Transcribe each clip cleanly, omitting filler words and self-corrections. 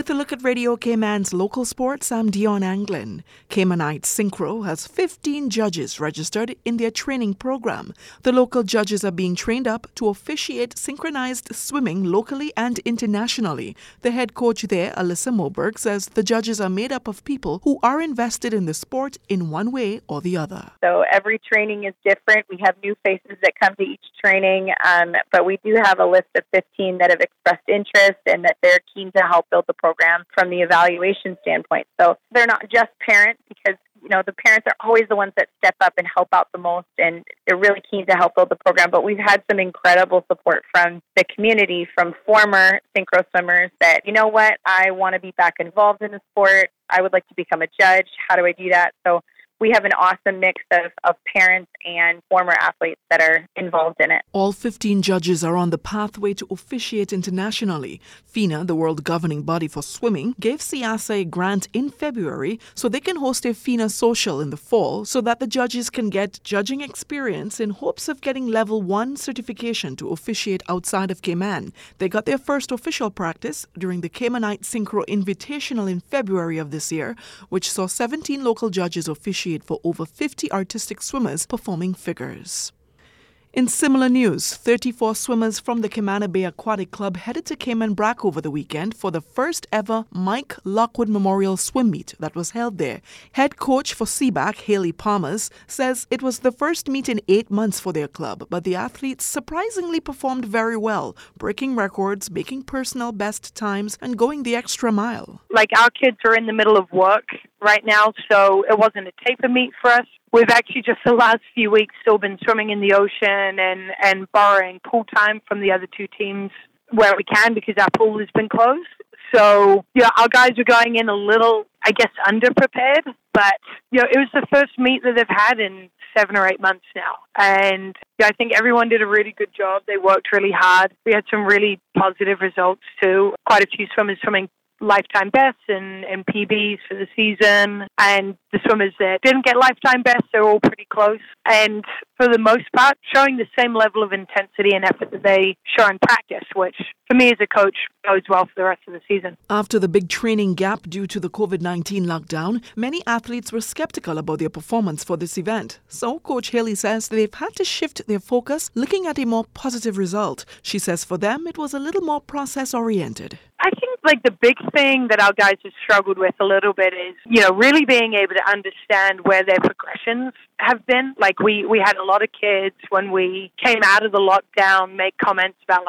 With a look at Radio Cayman's local sports, I'm Dion Anglin. Caymanite Synchro has 15 judges registered in their training program. The local judges are being trained up to officiate synchronized swimming locally and internationally. The head coach there, Alyssa Moberg, says the judges are made up of people who are invested in the sport in one way or the other. So every training is different. We have new faces that come to each training, but we do have a list of 15 that have expressed interest and that they're keen to help build the program from the evaluation standpoint. So they're not just parents, because the parents are always the ones that step up and help out the most, and they're really keen to help build the program. But we've had some incredible support from the community, from former synchro swimmers that, I want to be back involved in the sport. I would like to become a judge. How do I do that? So we have an awesome mix of parents and former athletes that are involved in it. All 15 judges are on the pathway to officiate internationally. FINA, the world governing body for swimming, gave CIASA a grant in February so they can host a FINA social in the fall so that the judges can get judging experience in hopes of getting level 1 certification to officiate outside of Cayman. They got their first official practice during the Caymanite Synchro Invitational in February of this year, which saw 17 local judges officiate for over 50 artistic swimmers performing figures. In similar news, 34 swimmers from the Camana Bay Aquatic Club headed to Cayman Brac over the weekend for the first ever Mike Lockwood Memorial Swim Meet that was held there. Head coach for CBAC, Haley Palmers, says it was the first meet in 8 months for their club, but the athletes surprisingly performed very well, breaking records, making personal best times, and going the extra mile. Like, our kids are in the middle of work right now, so it wasn't a taper meet for us. We've actually just the last few weeks still been swimming in the ocean and borrowing pool time from the other two teams where we can, because our pool has been closed. So, our guys are going in a little, underprepared, but, it was the first meet that they've had in 7 or 8 months now. And I think everyone did a really good job. They worked really hard. We had some really positive results too. Quite a few swimmers swimming lifetime bests and PBs for the season, and the swimmers that didn't get lifetime bests, they're all pretty close, and for the most part showing the same level of intensity and effort that they show in practice, which for me as a coach bodes well for the rest of the season. After the big training gap due to the COVID-19 lockdown, many athletes were skeptical about their performance for this event. So Coach Haley says they've had to shift their focus, looking at a more positive result. She says for them it was a little more process-oriented. I think the big thing that our guys have struggled with a little bit is, really being able to understand where their progressions have been. We had a lot of kids when we came out of the lockdown make comments about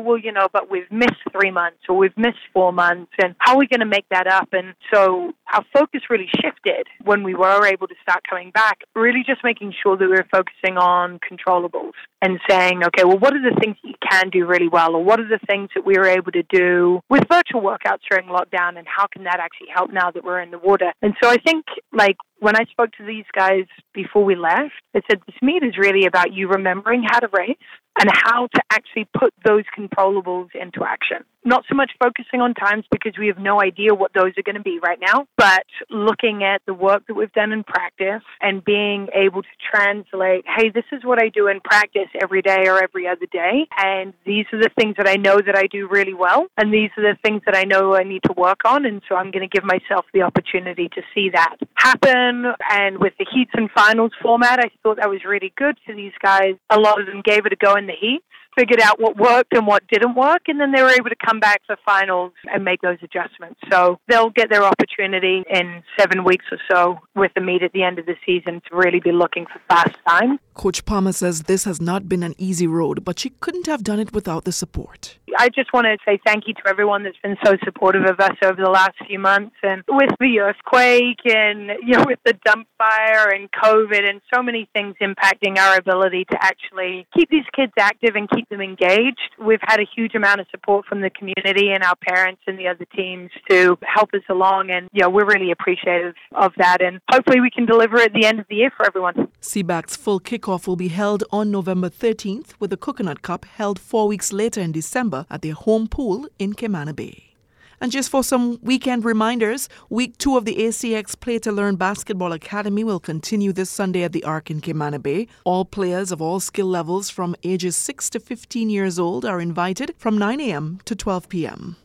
but we've missed 3 months or we've missed 4 months, and how are we going to make that up? And so our focus really shifted when we were able to start coming back, really just making sure that we were focusing on controllables and saying, okay, well, what are the things that you can do really well, or what are the things that we were able to do with virtual workouts during lockdown, and how can that actually help now that we're in the water? And so I think, when I spoke to these guys before we left, they said this meet is really about you remembering how to race and how to actually put those controllables into action. Not so much focusing on times, because we have no idea what those are going to be right now, but looking at the work that we've done in practice and being able to translate, hey, this is what I do in practice every day or every other day, and these are the things that I know that I do really well, and these are the things that I know I need to work on, and so I'm going to give myself the opportunity to see that happen. And with the heats and finals format, I thought that was really good for these guys. A lot of them gave it a go in the heats, figured out what worked and what didn't work, and then they were able to come back for finals and make those adjustments. So they'll get their opportunity in 7 weeks or so with the meet at the end of the season to really be looking for fast time. Coach Palmer says this has not been an easy road, but she couldn't have done it without the support. I just want to say thank you to everyone that's been so supportive of us over the last few months, and with the earthquake and with the dump fire and COVID and so many things impacting our ability to actually keep these kids active and keep them engaged. We've had a huge amount of support from the community and our parents and the other teams to help us along, and we're really appreciative of that, and hopefully we can deliver at the end of the year for everyone. CBAC's full kickoff will be held on November 13th, with the Coconut Cup held 4 weeks later in December at their home pool in Camana Bay. And just for some weekend reminders, Week 2 of the ACX Play to Learn Basketball Academy will continue this Sunday at the Arc in Camana Bay. All players of all skill levels from ages 6 to 15 years old are invited from 9 a.m. to 12 p.m.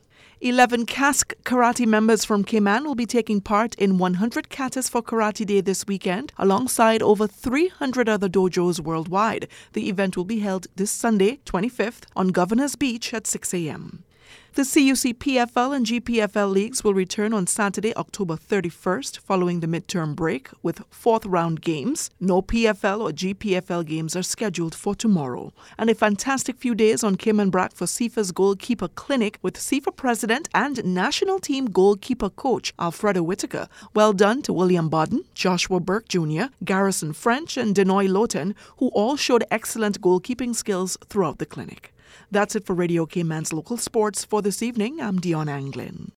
11 Cask Karate members from Cayman will be taking part in 100 Katas for Karate Day this weekend, alongside over 300 other dojos worldwide. The event will be held this Sunday, 25th, on Governor's Beach at 6 a.m. The CUC PFL and GPFL leagues will return on Saturday, October 31st, following the midterm break, with fourth-round games. No PFL or GPFL games are scheduled for tomorrow. And a fantastic few days on Cayman Brac for CIFA's Goalkeeper Clinic with CIFA President and National Team Goalkeeper Coach Alfredo Whitaker. Well done to William Bodden, Joshua Burke Jr., Garrison French, and Denoy Loten, who all showed excellent goalkeeping skills throughout the clinic. That's it for Radio Cayman's local sports for this evening. I'm Dion Anglin.